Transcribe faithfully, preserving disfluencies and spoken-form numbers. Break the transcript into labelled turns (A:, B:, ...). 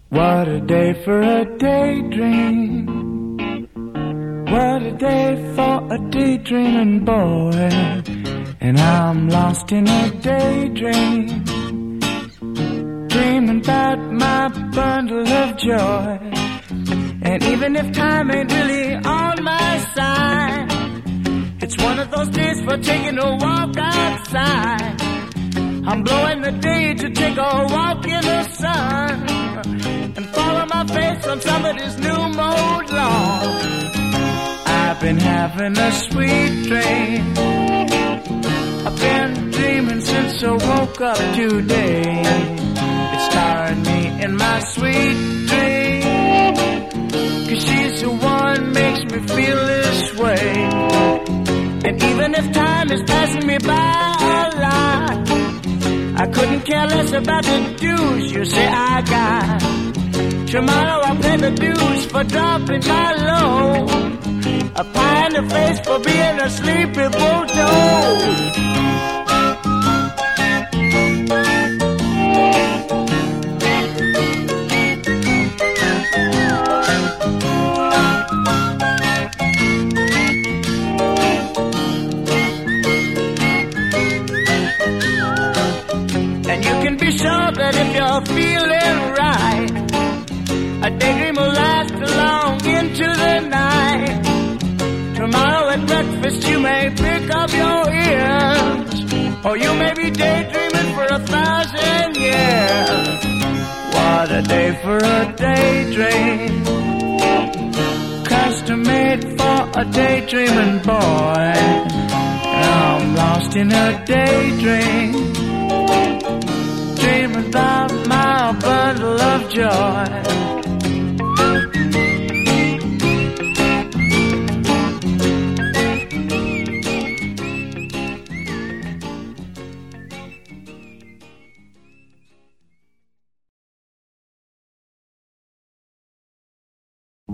A: What a day for a daydream. What a day for a daydreaming boy. And I'm lost in a daydream, dreaming about my bundle of joy. And even if time ain't really on my side, it's one of those days for taking a walk outside. I'm blowing the day to take a walk in the sun and follow my face on somebody's new mode lawn. I've been having a sweet dream. I've been dreaming since I woke up today. It starred me in my sweet dream, 'cause she's the one makes me feel this way. And even if time is passing me by a lot, I couldn't care less about the dues you say I got. Tomorrow I'll pay the dues for dropping my load, a pie in the face for being a sleepy bulldog. And you can be sure that if you're feeling right, a daydream will last long into the night. Tomorrow at breakfast you may pick up your ears, or you may be daydreaming for a thousand years. What a day for a daydream, custom made for a daydreaming boy. I'm lost in a daydream, dreaming about my bundle of joy.